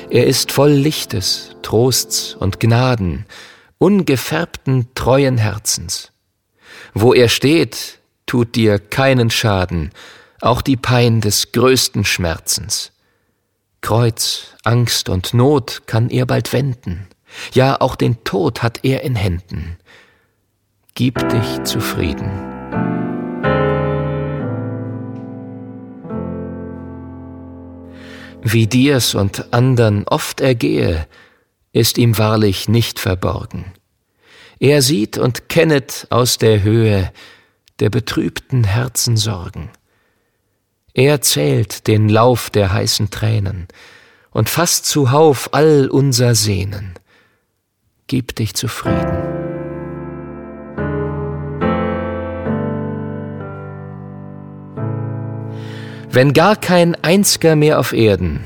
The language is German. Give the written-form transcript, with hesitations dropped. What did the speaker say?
Er ist voll Lichtes, Trosts und Gnaden, ungefärbten, treuen Herzens. Wo er steht, tut dir keinen Schaden, auch die Pein des größten Schmerzens. Kreuz, Angst und Not kann er bald wenden, ja, auch den Tod hat er in Händen. Gib dich zufrieden. Wie dir's und andern oft ergehe, ist ihm wahrlich nicht verborgen. Er sieht und kennet aus der Höhe der betrübten Herzen Sorgen. Er zählt den Lauf der heißen Tränen und fasst zuhauf all unser Sehnen. Gib dich zufrieden. Wenn gar kein Einzger mehr auf Erden